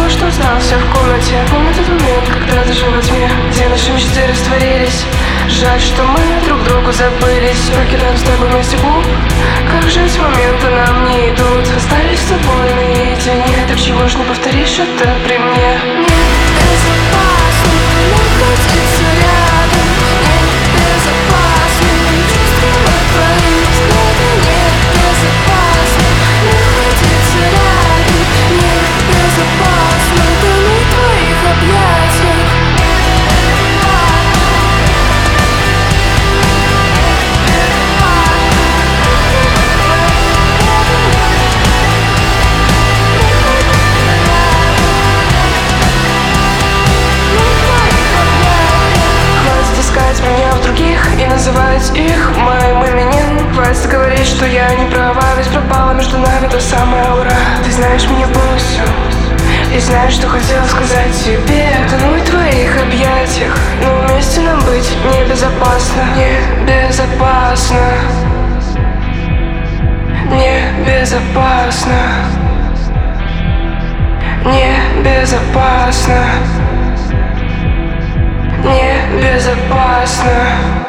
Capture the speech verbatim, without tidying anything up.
того, что остался в комнате. Помню тот момент, когда ты жил во тьме, где наши мечты растворились. Жаль, что мы друг другу забылись. Покидаем с тобой вместе клуб. Как жить моменты нам не идут. Остались с тобой наедине. Так чего ж не повторишь это при мне? И называть их моим именем. Хватит говорить, что я не права, ведь пропала между нами та самая ура. Ты знаешь меня полностью и знаешь, что хотела сказать тебе. Тону в твоих объятиях, но вместе нам быть небезопасно. Небезопасно. Небезопасно. Небезопасно. Небезопасно.